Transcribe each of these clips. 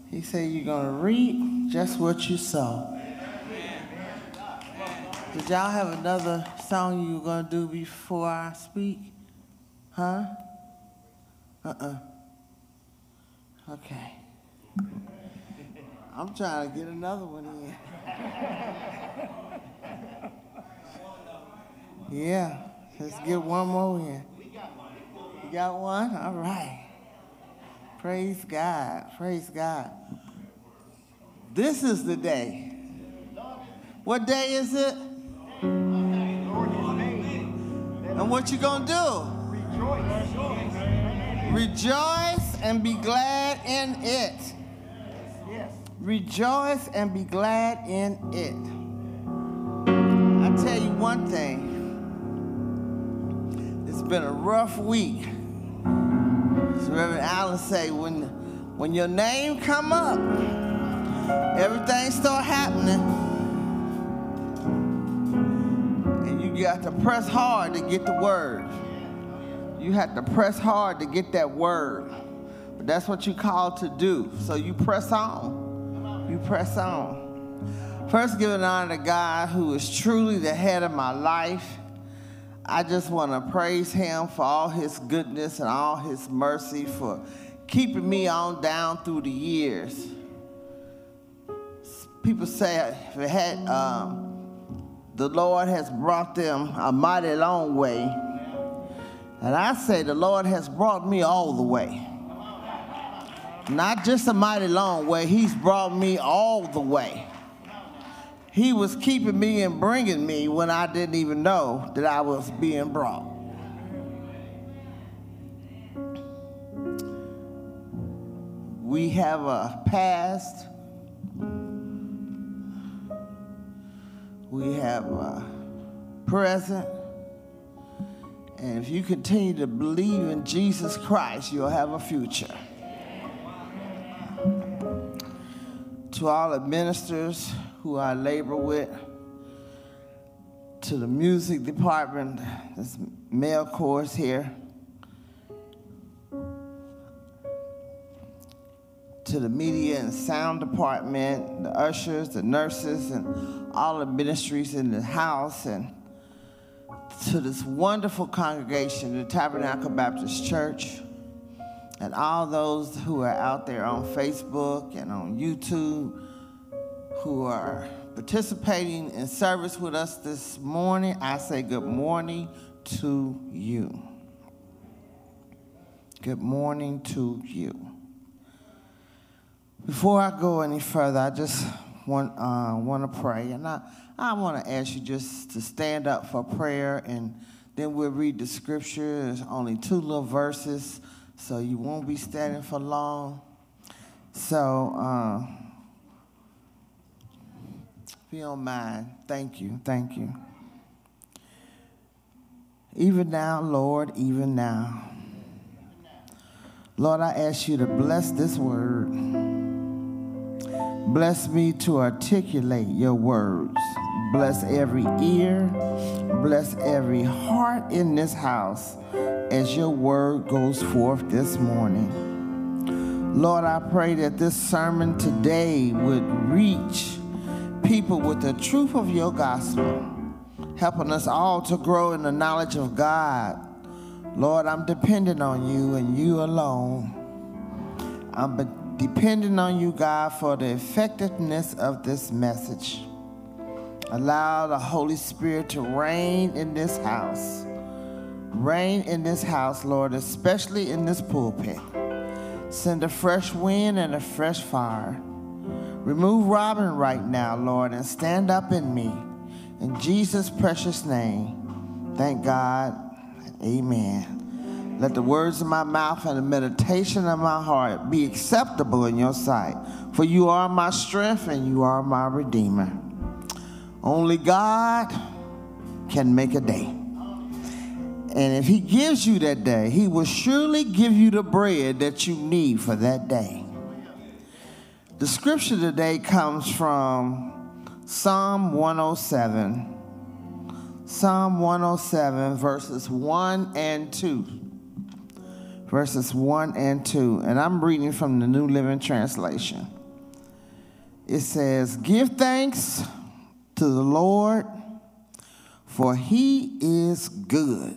He said you're going to reap just what you sow. Did y'all have another song you were going to do before I speak? Huh? Okay. I'm trying to get another one in. Yeah, let's get one more in. You got one? All right. Praise God. Praise God. This is the day. What day is it? And what you gonna do? Rejoice and be glad in it. Rejoice and be glad in it. I tell you one thing. It's been a rough week. As Reverend Allen say, when your name come up, everything start happening. And you got to press hard to get the word. You have to press hard to get that word. But that's what you're called to do. So you press on. You press on. First, giving honor to God, who is truly the head of my life. I just want to praise him for all his goodness and all his mercy, for keeping me on down through the years. People say the Lord has brought them a mighty long way. And I say the Lord has brought me all the way. Not just a mighty long way, he's brought me all the way. He was keeping me and bringing me when I didn't even know that I was being brought. We have a past. We have a present. And if you continue to believe in Jesus Christ, you'll have a future. To all the ministers who I labor with, to the music department, this male chorus here, to the media and sound department, the ushers, the nurses, and all the ministries in the house, and to this wonderful congregation, the Tabernacle Baptist Church, and all those who are out there on Facebook and on YouTube who are participating in service with us this morning, I say good morning to you. Good morning to you. Before I go any further, I just want to pray. And I want to ask you just to stand up for prayer, and then we'll read the scripture. There's only 2 little verses, so you won't be standing for long. So, if you don't mind, thank you. Even now, Lord, even now. Lord, I ask you to bless this word. Bless me to articulate your words. Bless every ear. Bless every heart in this house as your word goes forth this morning. Lord, I pray that this sermon today would reach people with the truth of your gospel, helping us all to grow in the knowledge of God. Lord, I'm dependent on you and you alone. I'm dependent on you, God, for the effectiveness of this message. Allow the Holy Spirit to reign in this house. Reign in this house, Lord, especially in this pulpit. Send a fresh wind and a fresh fire. Remove Robin right now, Lord, and stand up in me. In Jesus' precious name, thank God. Amen. Let the words of my mouth and the meditation of my heart be acceptable in your sight. For you are my strength and you are my redeemer. Only God can make a day. And if he gives you that day, he will surely give you the bread that you need for that day. The scripture today comes from Psalm 107. Psalm 107, verses 1 and 2. Verses 1 and 2. And I'm reading from the New Living Translation. It says, give thanks to the Lord, for he is good.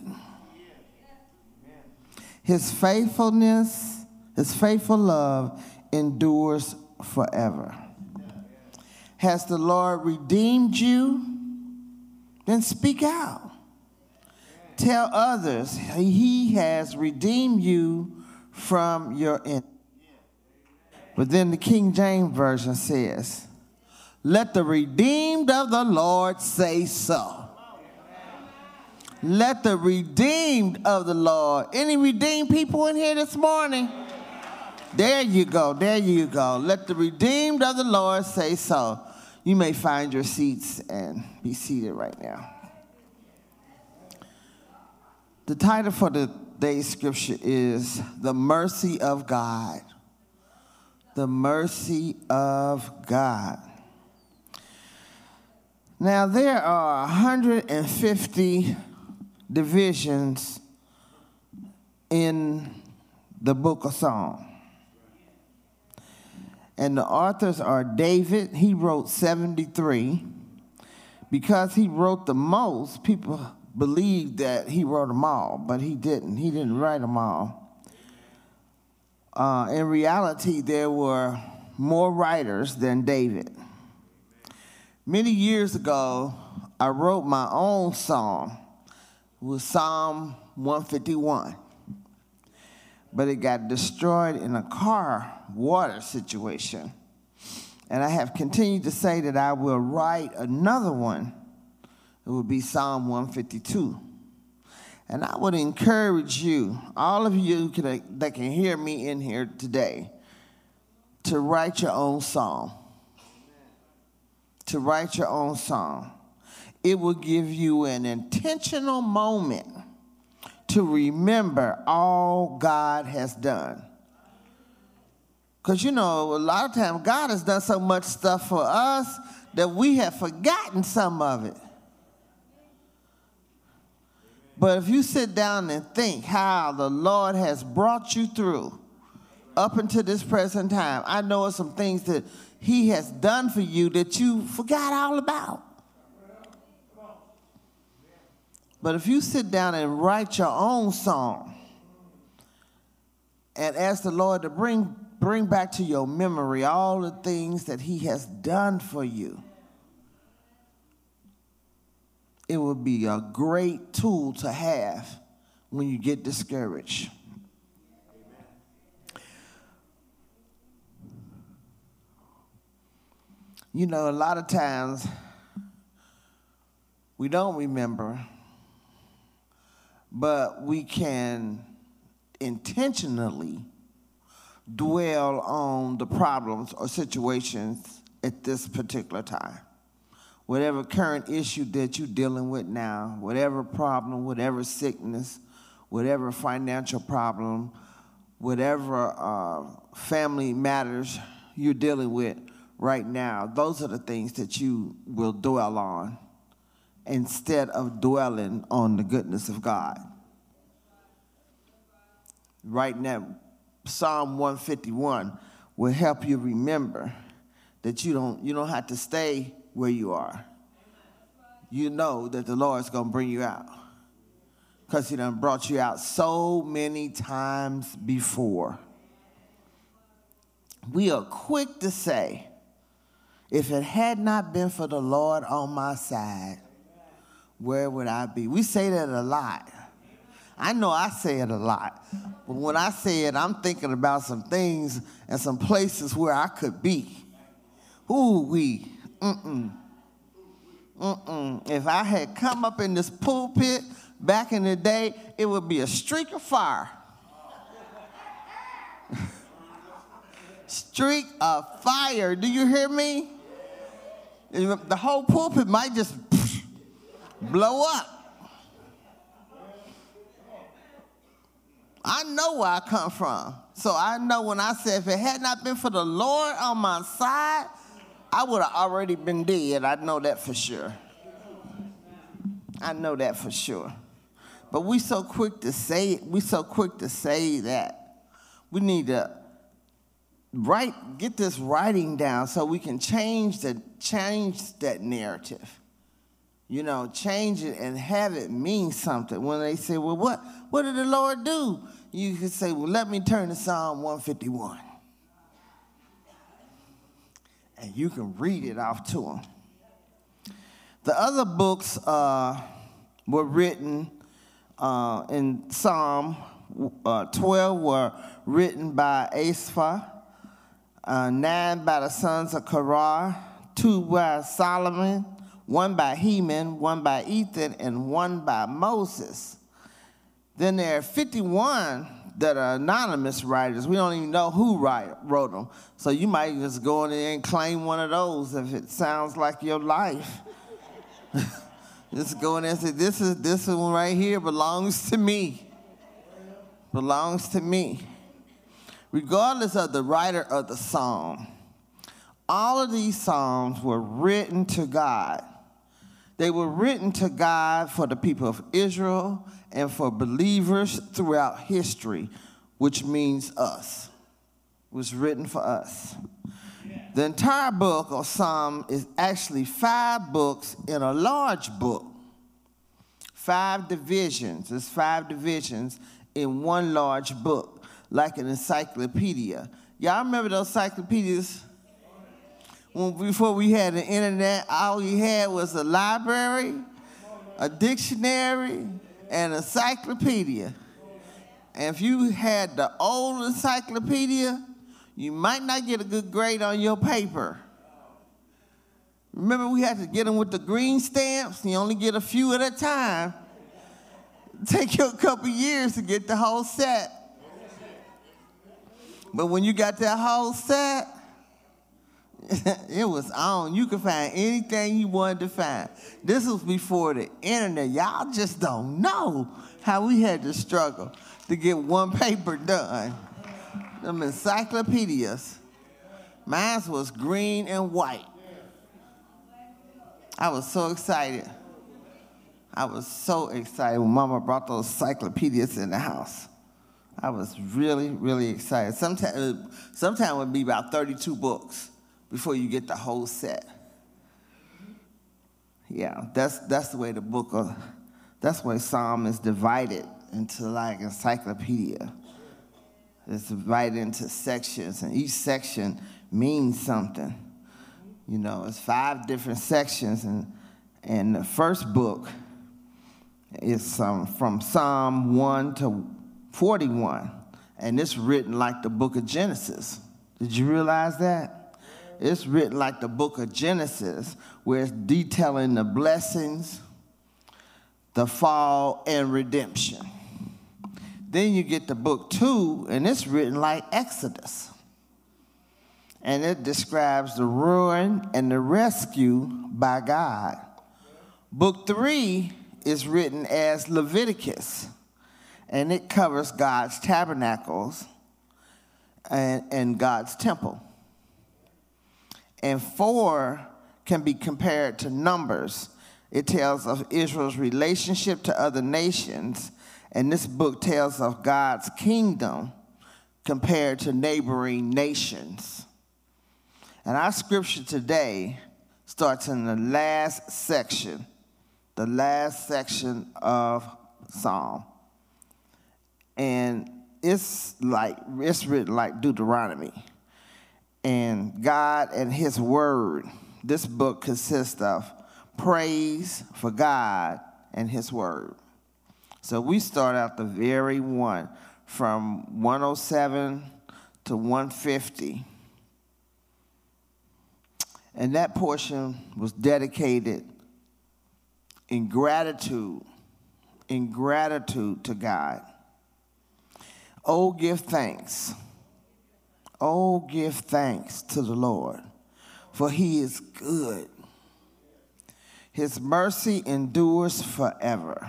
His faithfulness, his faithful love endures forever. Has the Lord redeemed you? Then speak out. Tell others he has redeemed you from your enemies. But then the King James Version says, let the redeemed of the Lord say so. Let the redeemed of the Lord. Any redeemed people in here this morning? There you go. There you go. Let the redeemed of the Lord say so. You may find your seats and be seated right now. The title for today's scripture is The Mercy of God. The mercy of God. Now, there are 150 divisions in the book of Psalms. And the authors are David. He wrote 73. Because he wrote the most, people believe that he wrote them all, but he didn't. He didn't write them all. In reality, there were more writers than David. Many years ago, I wrote my own psalm. It was Psalm 151. But it got destroyed in a car water situation. And I have continued to say that I will write another one. It would be Psalm 152. And I would encourage you, all of you that can hear me in here today, to write your own psalm. To write your own psalm. It will give you an intentional moment to remember all God has done. Because, you know, a lot of times God has done so much stuff for us that we have forgotten some of it. But if you sit down and think how the Lord has brought you through up until this present time, I know of some things that he has done for you that you forgot all about. But if you sit down and write your own song and ask the Lord to bring back to your memory all the things that he has done for you, it would be a great tool to have when you get discouraged. You know, a lot of times we don't remember, but we can intentionally dwell on the problems or situations at this particular time. Whatever current issue that you're dealing with now, whatever problem, whatever sickness, whatever financial problem, whatever family matters you're dealing with right now, those are the things that you will dwell on instead of dwelling on the goodness of God. Right now, Psalm 151 will help you remember that you don't have to stay where you are. You know that the Lord's going to bring you out because he done brought you out so many times before. We are quick to say, if it had not been for the Lord on my side, where would I be? We say that a lot. I know I say it a lot. But when I say it, I'm thinking about some things and some places where I could be. Ooh-wee. If I had come up in this pulpit back in the day, it would be a streak of fire. Streak of fire. Do you hear me? The whole pulpit might just blow up. I know where I come from. So I know when I said, if it had not been for the Lord on my side, I would have already been dead. I know that for sure. I know that for sure. But we so quick to say it. We so quick to say that. We need to get this writing down so we can change that narrative. You know, change it and have it mean something. When they say, well, what did the Lord do? You can say, well, let me turn to Psalm 151. And you can read it off to them. The other books were written in Psalm 12 were written by Asaph, 9 by the sons of Korah, 2 by Solomon, 1 by Heman, 1 by Ethan, and 1 by Moses. Then there are 51 that are anonymous writers. We don't even know who wrote them. So you might just go in there and claim one of those if it sounds like your life. Just go in there and say, this one right here belongs to me. Belongs to me. Regardless of the writer of the psalm, all of these psalms were written to God. They were written to God for the people of Israel and for believers throughout history, which means us. It was written for us. The entire book of Psalm is actually 5 books in a large book. 5 divisions. There's 5 divisions in one large book, like an encyclopedia. Y'all remember those encyclopedias? Before we had the internet, all we had was a library, a dictionary, and an encyclopedia. And if you had the old encyclopedia, you might not get a good grade on your paper. Remember, we had to get them with the green stamps. You only get a few at a time. Take you a couple years to get the whole set. But when you got that whole set, it was on. You could find anything you wanted to find. This was before the internet. Y'all just don't know how we had to struggle to get one paper done. Them encyclopedias. Mine was green and white. I was so excited. I was so excited when Mama brought those encyclopedias in the house. I was really, really excited. Sometimes it would be about 32 books before you get the whole set. Yeah, that's the way that's the way Psalm is divided into like encyclopedia. It's divided into sections, and each section means something. You know, it's 5 different sections, and the first book is from Psalm 1 to 41, and it's written like the book of Genesis. Did you realize that? It's written like the book of Genesis, where it's detailing the blessings, the fall, and redemption. Then you get to book 2, and it's written like Exodus. And it describes the ruin and the rescue by God. Book 3 is written as Leviticus, and it covers God's tabernacles and God's temple. And 4 can be compared to Numbers. It tells of Israel's relationship to other nations, and this book tells of God's kingdom compared to neighboring nations. And our scripture today starts in the last section of Psalm. And it's written like Deuteronomy. And God and his word, this book consists of praise for God and his word. So we start out the very one from 107 to 150. And that portion was dedicated in gratitude to God. Oh, give thanks. Oh, give thanks to the Lord, for he is good. His mercy endures forever.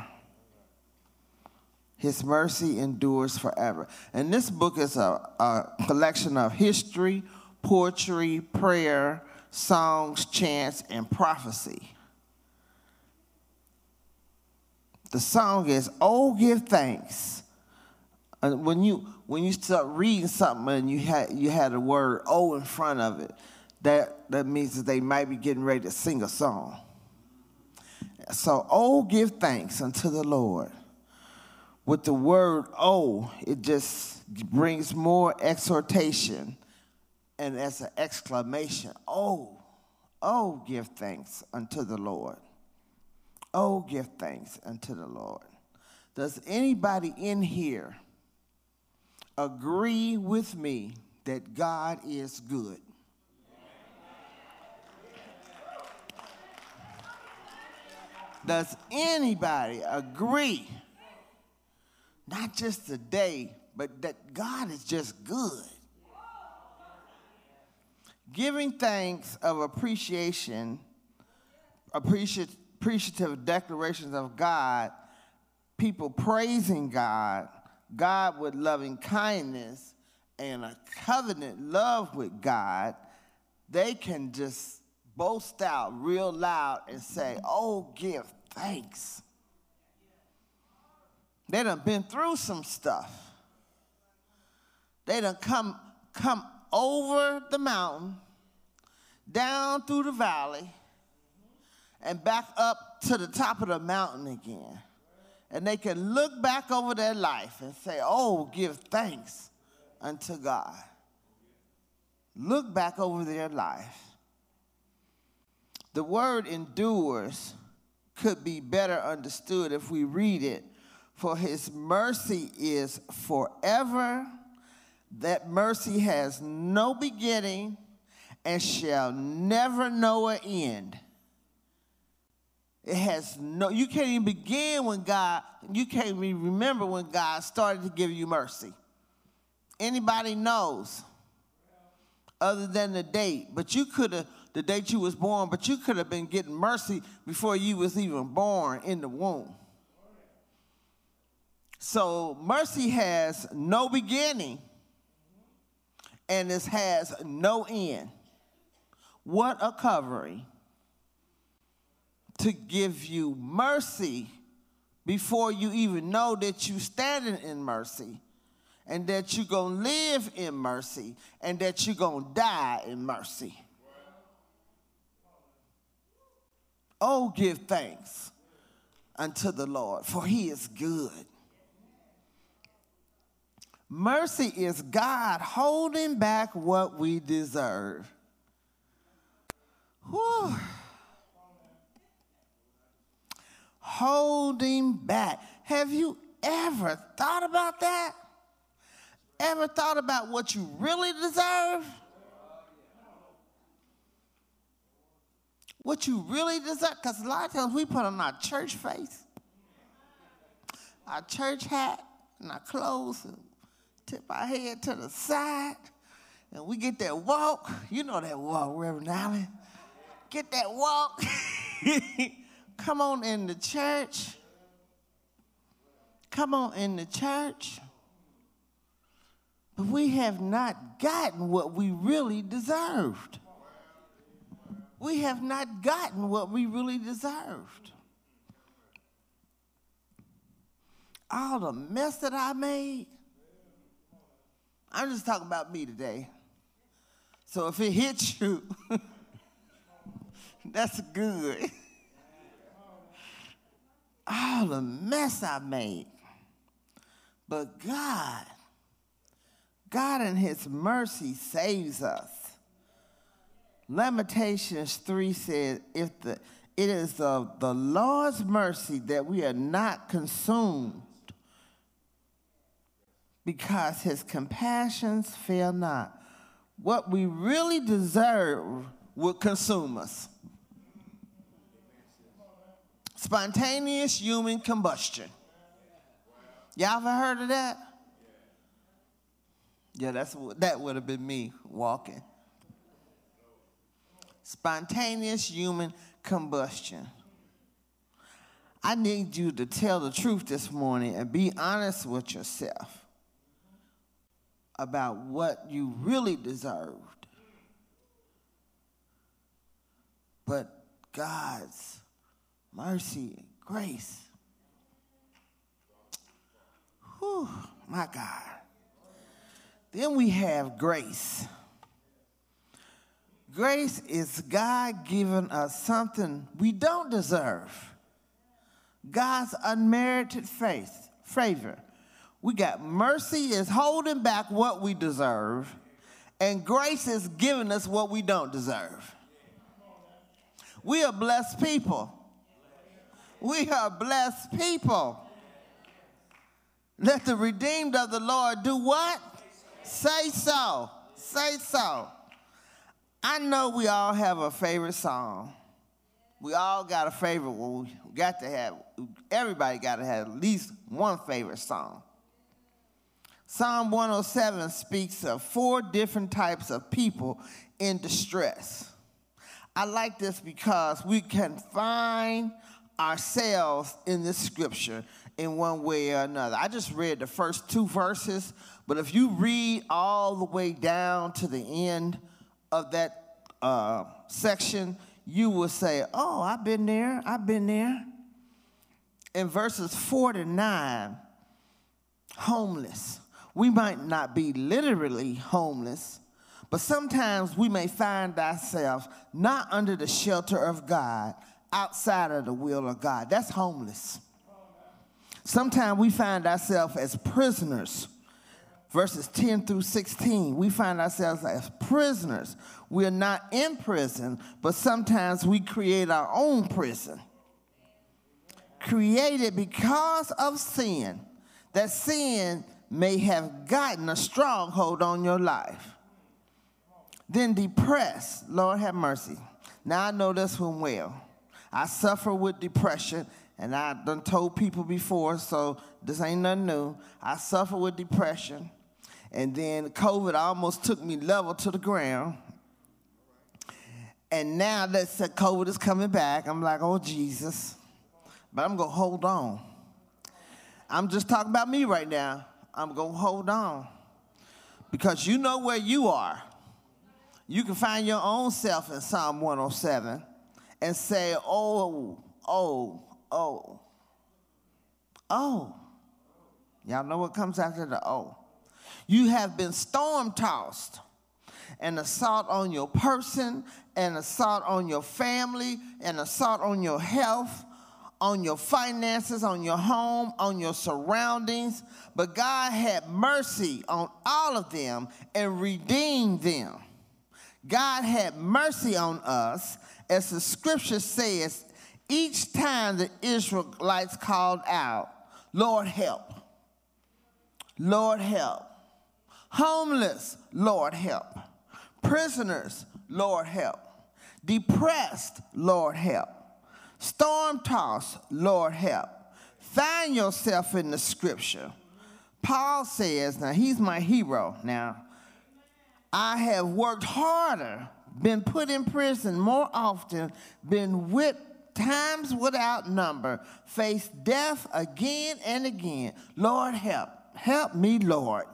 His mercy endures forever. And this book is a collection of history, poetry, prayer, songs, chants, and prophecy. The song is, oh, give thanks When you start reading something and you had the word "oh" in front of it, that means that they might be getting ready to sing a song. So, "Oh, give thanks unto the Lord." With the word "oh," it just brings more exhortation, and as an exclamation, "Oh, oh, give thanks unto the Lord. Oh, give thanks unto the Lord." Does anybody in here agree with me that God is good? Does anybody agree, not just today, but that God is just good? Giving thanks of appreciative declarations of God, people praising God, God with loving kindness, and a covenant love with God, they can just boast out real loud and say, "Oh, give thanks." They done been through some stuff. They done come over the mountain, down through the valley, and back up to the top of the mountain again. And they can look back over their life and say, "Oh, give thanks unto God." Look back over their life. The word "endures" could be better understood if we read it. For his mercy is forever. That mercy has no beginning and shall never know an end. It has no, you can't even begin when God, you can't even remember when God started to give you mercy. Anybody knows other than the date, but you could have, the date you was born, but you could have been getting mercy before you was even born in the womb. So mercy has no beginning and it has no end. What a covering to give you mercy before you even know that you're standing in mercy and that you're going to live in mercy and that you're going to die in mercy. Oh, give thanks unto the Lord, for he is good. Mercy is God holding back what we deserve. Whew. Holding back. Have you ever thought about that? Ever thought about what you really deserve? What you really deserve? Because a lot of times we put on our church face, our church hat, and our clothes, and tip our head to the side, and we get that walk. You know that walk, Reverend Allen. Get that walk. Come on in the church. Come on in the church. But we have not gotten what we really deserved. We have not gotten what we really deserved. All the mess that I made. I'm just talking about me today. So if it hits you, that's good. All the mess I made. But God in his mercy saves us. Lamentations 3 says, it is of the Lord's mercy that we are not consumed, because his compassions fail not. What we really deserve would consume us. Spontaneous human combustion. Y'all ever heard of that? Yeah, that would have been me walking. Spontaneous human combustion. I need you to tell the truth this morning and be honest with yourself about what you really deserved. But God's mercy and grace. Whew, my God. Then we have grace. Grace is God giving us something we don't deserve. God's unmerited favor. We got mercy is holding back what we deserve, and grace is giving us what we don't deserve. We are blessed people. We are blessed people. Let the redeemed of the Lord do what? Say so. Say so. I know we all have a favorite song. We all got a favorite one. Everybody got to have at least one favorite song. Psalm 107 speaks of 4 different types of people in distress. I like this because we can find ourselves in this scripture in one way or another. I just read the first 2 verses, but if you read all the way down to the end of that section, you will say, oh, I've been there, I've been there. In verses 4 to 9, homeless. We might not be literally homeless, but sometimes we may find ourselves not under the shelter of God, outside of the will of God. That's homeless. Sometimes we find ourselves as prisoners. Verses 10 through 16, we find ourselves as prisoners. We're not in prison, but sometimes we create our own prison. Created because of sin. That sin may have gotten a stronghold on your life. Then depressed. Lord have mercy. Now I know this one well. I suffer with depression, and I done told people before, so this ain't nothing new. I suffer with depression. And then COVID almost took me level to the ground. And now that COVID is coming back, I'm like, oh, Jesus. But I'm going to hold on. I'm just talking about me right now. I'm going to hold on. Because you know where you are. You can find your own self in Psalm 107 and say, oh. Y'all know what comes after the oh. You have been storm-tossed. An assault on your person, an assault on your family, an assault on your health, on your finances, on your home, on your surroundings. But God had mercy on all of them and redeemed them. God had mercy on us, as the scripture says, each time the Israelites called out, Lord, help. Lord, help. Homeless, Lord, help. Prisoners, Lord, help. Depressed, Lord, help. Storm-tossed, Lord, help. Find yourself in the scripture. Paul says, now he's my hero now, I have worked harder, been put in prison more often, been whipped times without number, faced death again and again. Lord, help. Help me, Lord.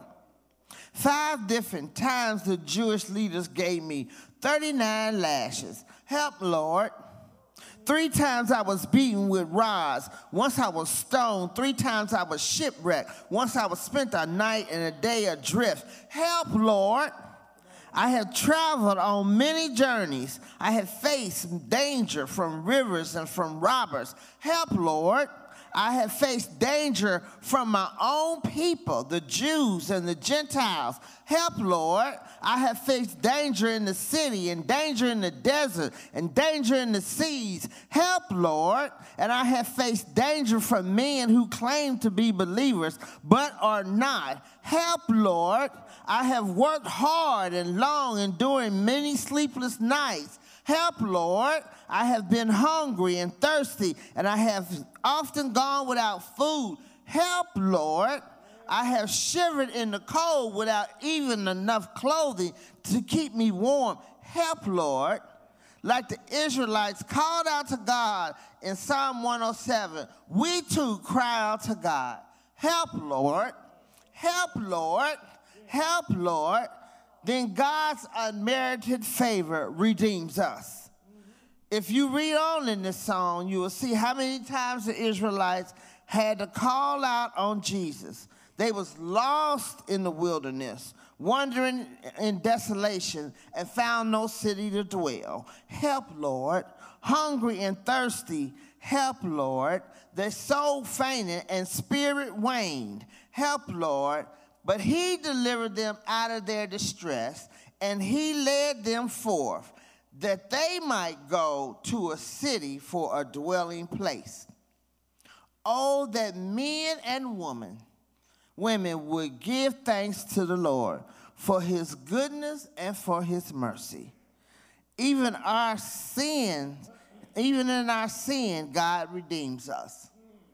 5 different times the Jewish leaders gave me 39 lashes. Help, Lord. 3 times I was beaten with rods. Once I was stoned. 3 times I was shipwrecked. Once I was spent a night and a day adrift. Help, Lord. I have traveled on many journeys. I have faced danger from rivers and from robbers. Help, Lord. I have faced danger from my own people, the Jews and the Gentiles. Help, Lord. I have faced danger in the city and danger in the desert and danger in the seas. Help, Lord. And I have faced danger from men who claim to be believers but are not. Help, Lord. I have worked hard and long, enduring many sleepless nights. Help, Lord. I have been hungry and thirsty, and I have often gone without food. Help, Lord. I have shivered in the cold without even enough clothing to keep me warm. Help, Lord. Like the Israelites called out to God in Psalm 107, we too cry out to God. Help, Lord. Help, Lord. Help, Lord. Then God's unmerited favor redeems us. If you read on in this song, you will see how many times the Israelites had to call out on Jesus. They was lost in the wilderness, wandering in desolation, and found no city to dwell. Help, Lord. Hungry and thirsty, help, Lord. Their soul fainted and spirit waned. Help, Lord. But he delivered them out of their distress, and he led them forth, that they might go to a city for a dwelling place. Oh, that men and women would give thanks to the Lord for his goodness and for his mercy. Even in our sin, God redeems us.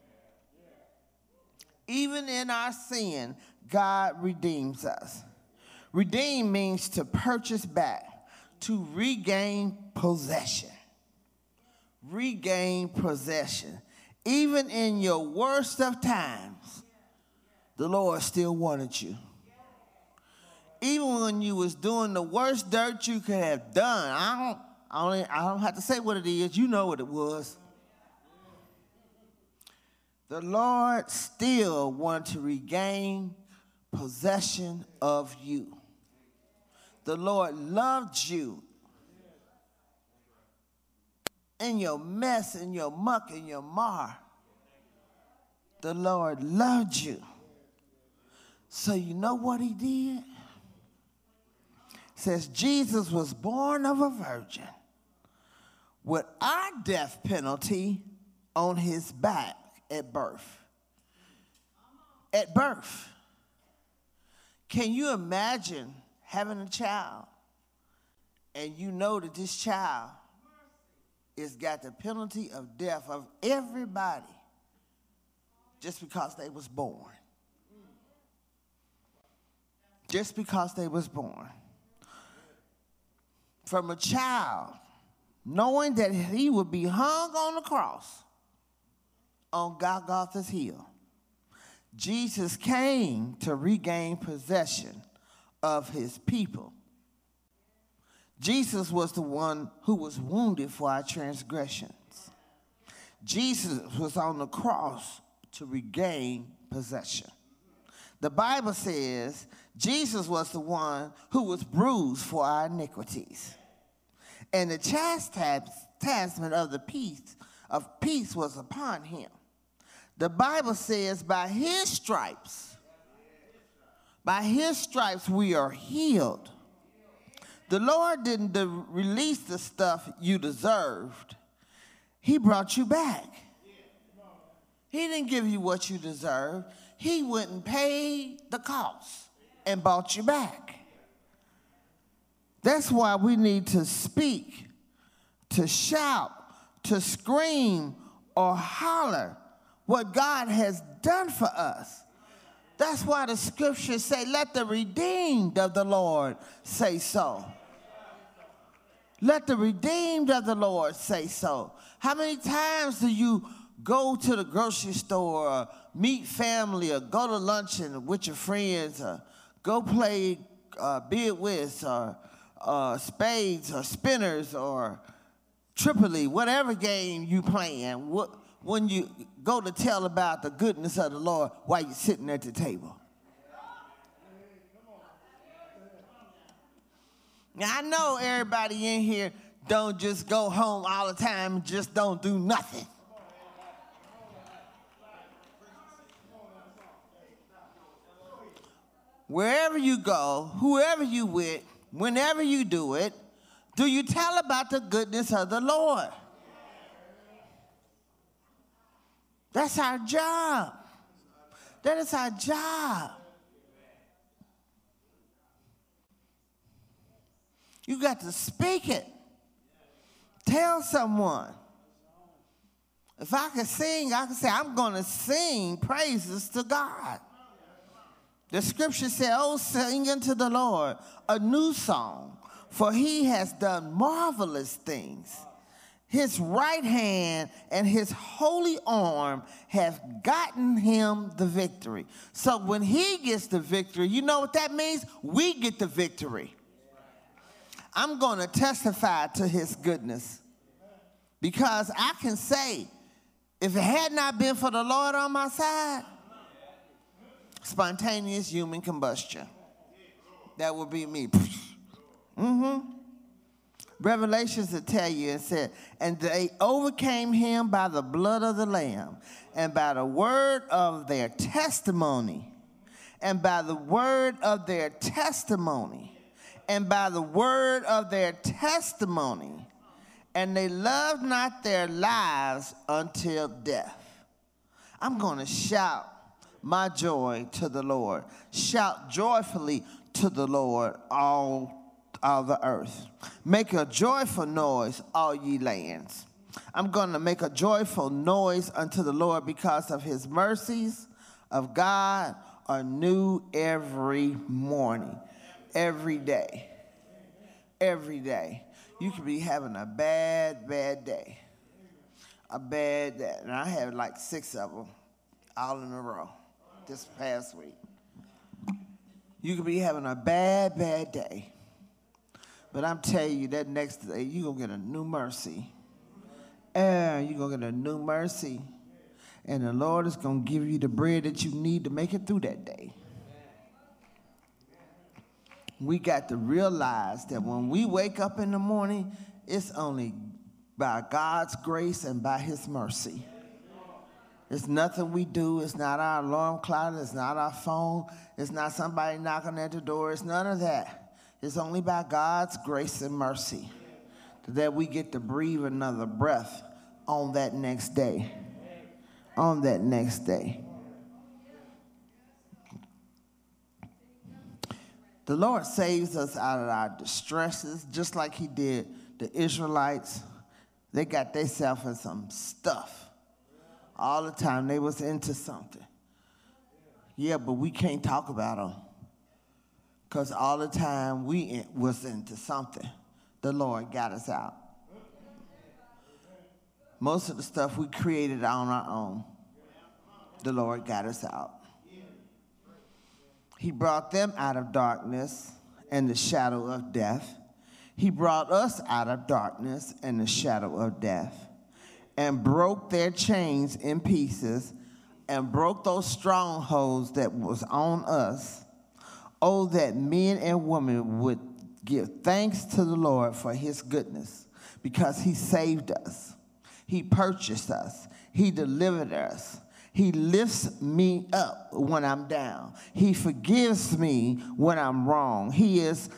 Even in our sin, God redeems us. Redeem means to purchase back, to regain possession. Regain possession. Even in your worst of times, the Lord still wanted you. Even when you was doing the worst dirt you could have done, I don't have to say what it is. You know what it was. The Lord still wanted to regain possession of you. The Lord loved you in your mess, in your muck, in your mar. The Lord loved you. So you know what he did? It says Jesus was born of a virgin with our death penalty on his back at birth. At birth. Can you imagine having a child and you know that this child has got the penalty of death of everybody just because they was born? Just because they was born. From a child, knowing that he would be hung on the cross on Golgotha's hill, Jesus came to regain possession of his people. Jesus was the one who was wounded for our transgressions. Jesus was on the cross to regain possession. The Bible says Jesus was the one who was bruised for our iniquities. And the chastisement of the peace was upon him. The Bible says by his stripes we are healed. The Lord didn't release the stuff you deserved. He brought you back. He didn't give you what you deserved. He went and paid the cost and bought you back. That's why we need to speak, to shout, to scream, or holler what God has done for us. That's why the scriptures say, let the redeemed of the Lord say so. Let the redeemed of the Lord say so. How many times do you go to the grocery store or meet family or go to lunch with your friends or go play bid whist or spades or spinners or Tripoli, whatever game you playing, when you go to tell about the goodness of the Lord while you're sitting at the table? Now, I know everybody in here don't just go home all the time and just don't do nothing. Wherever you go, whoever you with, whenever you do it, do you tell about the goodness of the Lord? That's our job. That is our job. You got to speak it. Tell someone. If I could sing, I could say, I'm going to sing praises to God. The scripture said, oh, sing unto the Lord a new song, for he has done marvelous things. His right hand and his holy arm have gotten him the victory. So when he gets the victory, you know what that means? We get the victory. I'm going to testify to his goodness, because I can say, if it had not been for the Lord on my side, Spontaneous human combustion. That would be me. Revelations will tell you, it said, and they overcame him by the blood of the Lamb and by the word of their testimony. And by the word of their testimony. And by the word of their testimony. And they loved not their lives until death. I'm going to shout my joy to the Lord. Shout joyfully to the Lord, all the earth. Make a joyful noise, all ye lands. I'm going to make a joyful noise unto the Lord because of his mercies of God are new every morning, every day. Every day. You could be having a bad day. A bad day. And I had like 6 of them all in a row this past week. You could be having a bad day. But I'm telling you, that next day, you're going to get a new mercy. And you're going to get a new mercy. And the Lord is going to give you the bread that you need to make it through that day. We got to realize that when we wake up in the morning, it's only by God's grace and by his mercy. It's nothing we do. It's not our alarm clock. It's not our phone. It's not somebody knocking at the door. It's none of that. It's only by God's grace and mercy that we get to breathe another breath on that next day. On that next day. The Lord saves us out of our distresses, just like he did the Israelites. They got themselves in some stuff. All the time they was into something. Yeah, but we can't talk about them. Because all the time we was into something. The Lord got us out. Most of the stuff we created on our own. The Lord got us out. He brought them out of darkness and the shadow of death. He brought us out of darkness and the shadow of death and broke their chains in pieces and broke those strongholds that was on us. Oh, that men and women would give thanks to the Lord for his goodness, because he saved us. He purchased us. He delivered us. He lifts me up when I'm down. He forgives me when I'm wrong. He is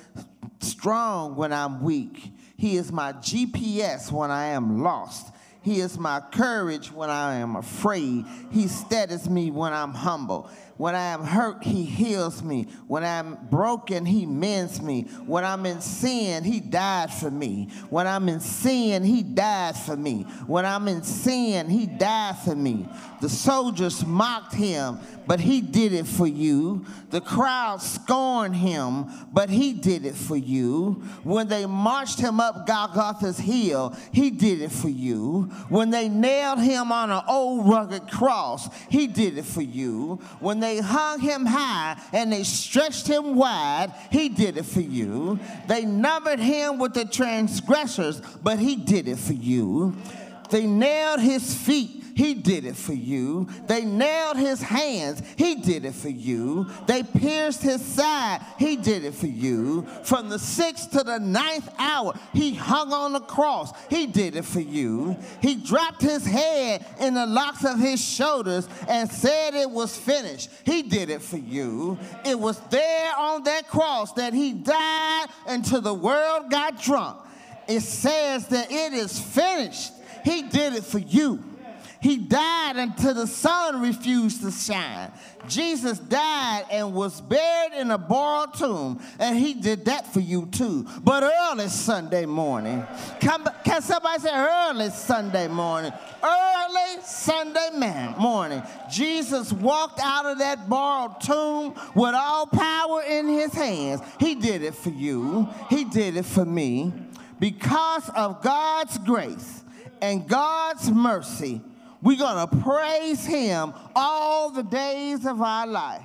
strong when I'm weak. He is my GPS when I am lost. He is my courage when I am afraid. He steadies me when I'm humble. When I am hurt, he heals me. When I'm broken, he mends me. When I'm in sin, he died for me. When I'm in sin, he died for me. When I'm in sin, he died for me. The soldiers mocked him, but he did it for you. The crowd scorned him, but he did it for you. When they marched him up Golgotha's hill, he did it for you. When they nailed him on an old rugged cross, he did it for you. When they hung him high and they stretched him wide, he did it for you. They numbered him with the transgressors, but he did it for you. They nailed his feet. He did it for you. They nailed his hands. He did it for you. They pierced his side. He did it for you. From the 6th to the 9th hour, he hung on the cross. He did it for you. He dropped his head in the locks of his shoulders and said it was finished. He did it for you. It was there on that cross that he died until the world got drunk. It says that it is finished. He did it for you. He died until the sun refused to shine. Jesus died and was buried in a borrowed tomb, and he did that for you too. But early Sunday morning, can somebody say early Sunday morning? Early Sunday morning, Jesus walked out of that borrowed tomb with all power in his hands. He did it for you. He did it for me. Because of God's grace and God's mercy, we're going to praise him all the days of our life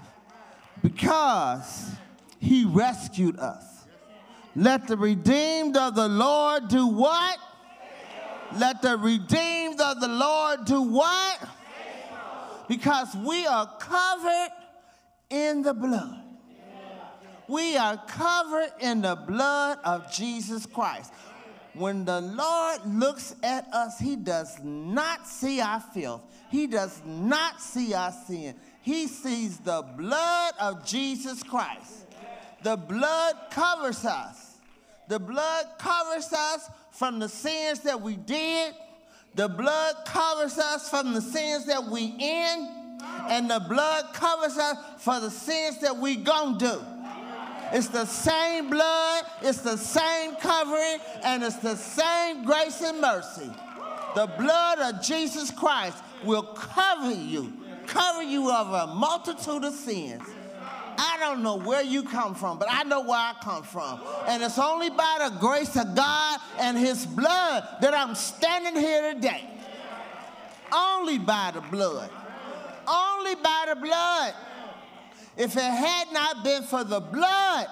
because he rescued us. Let the redeemed of the Lord do what? Let the redeemed of the Lord do what? Because we are covered in the blood. We are covered in the blood of Jesus Christ. When the Lord looks at us, he does not see our filth. He does not see our sin. He sees the blood of Jesus Christ. The blood covers us. The blood covers us from the sins that we did. The blood covers us from the sins that we in. And the blood covers us for the sins that we gonna do. It's the same blood, it's the same covering, and it's the same grace and mercy. The blood of Jesus Christ will cover you of a multitude of sins. I don't know where you come from, but I know where I come from. And it's only by the grace of God and his blood that I'm standing here today. Only by the blood. Only by the blood. If it had not been for the blood,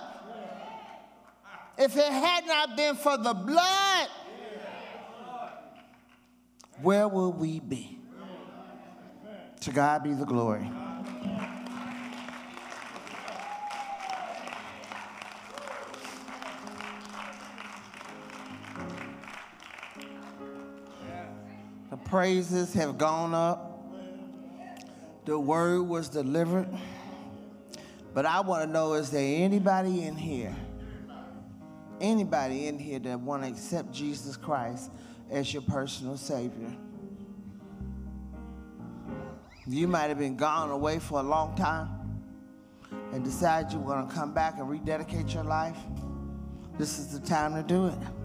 where will we be? To God be the glory. The praises have gone up. The word was delivered. But I want to know, is there anybody in here that want to accept Jesus Christ as your personal Savior? You might have been gone away for a long time and decided you were going to come back and rededicate your life. This is the time to do it.